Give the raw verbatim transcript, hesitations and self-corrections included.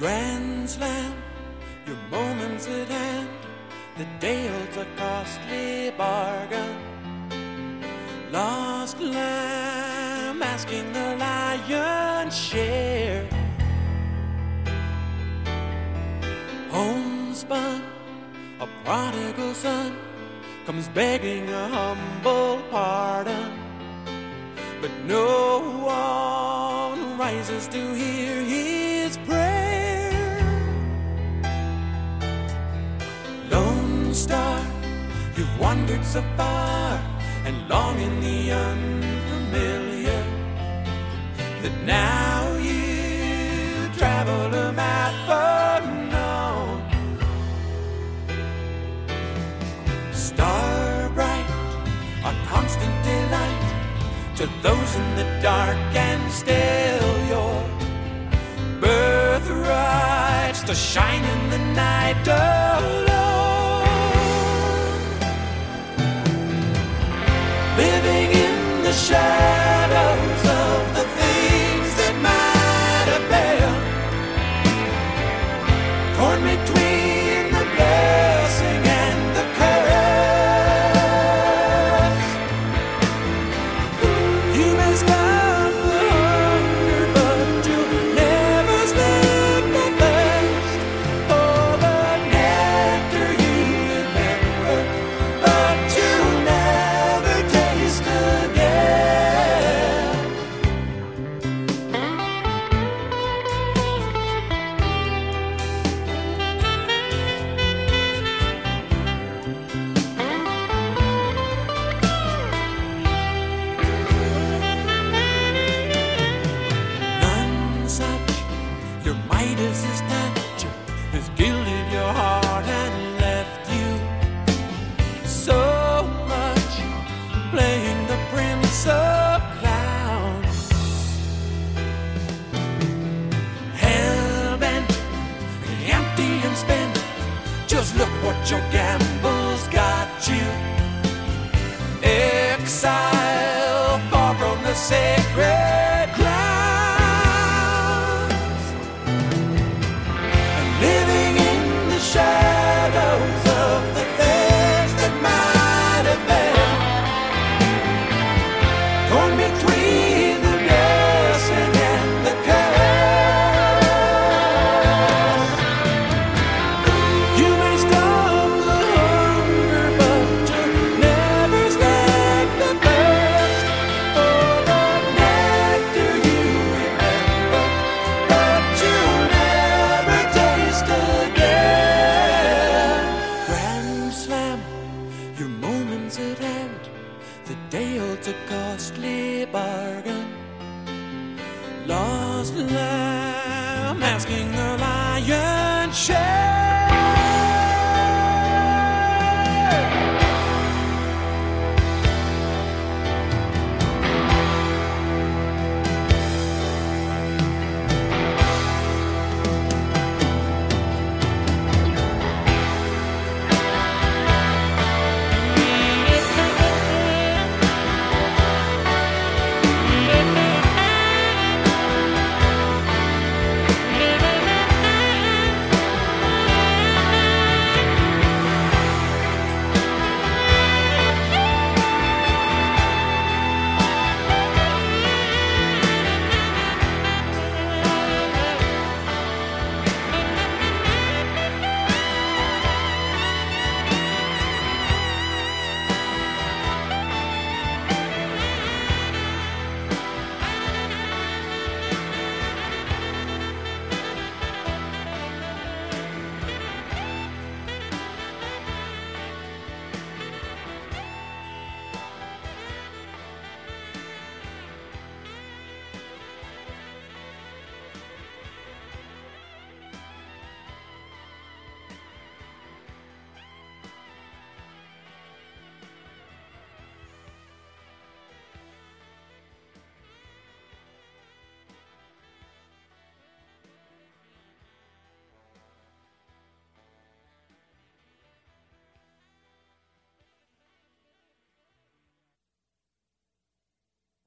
Grand Slam, your moments at hand. The day holds a costly bargain. Lost lamb asking the lion's share. Homespun, a prodigal son comes begging a humble pardon, but no one rises to hear his prayer. Lone star, you've wandered so far and long in the unfamiliar, that now you travel a map unknown. Star bright, a constant delight to those in the dark, and still your birthright's to shine in the night alone. Living in the shadows of the things that might have been, torn between the blessing and the curse. You may stop the hunger, but you'll never slip the thirst for the nectar you remember, but you'll never taste again. None such, your Midas's stature has gilded your heart and left you so much playing the Prince of Clowns. Hell-bent, empty and spent, just look what your gambles got you. Exile, far from the sacred grounds, and living in the shadows of the things that might have been, torn between the blessing and the curse. You may stop the hunger, but you'll never slack the thirst for the nectar you remember, but you'll never taste again. Grand Slam, your moments at hand. The day holds a costly bargain. Lost lamb asking the lion's share.